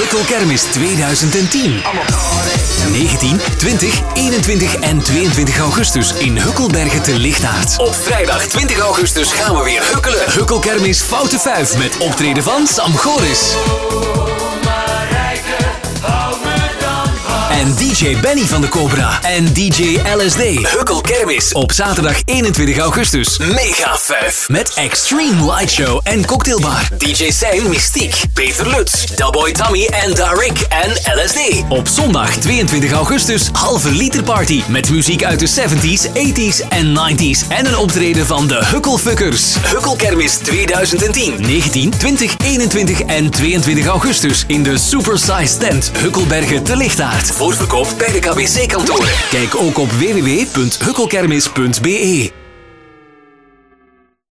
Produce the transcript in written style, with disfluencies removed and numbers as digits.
Hukkelkermis 2010. 19, 20, 21 en 22 augustus in Hukkelbergen te Lichtaard. Op vrijdag 20 augustus gaan we weer hukkelen. Hukkelkermis Foute Vijf met optreden van Sam Goris. En DJ Benny van de Cobra. En DJ LSD. Hukkelkermis op zaterdag 21 augustus. Mega 5. Met Extreme Light Show en cocktailbar. DJ Sein Mystiek. Peter Lutz. Doughboy Tommy en Darik en LSD. Op zondag 22 augustus halve liter party. Met muziek uit de 70s, 80s en 90s. En een optreden van de Hukkelfuckers. Hukkelkermis 2010. 19, 20, 21 en 22 augustus. In de Supersize tent Hukkelbergen te Lichtaard. Voorverkoop bij de KBC-kantoren. Kijk ook op www.hukkelkermis.be.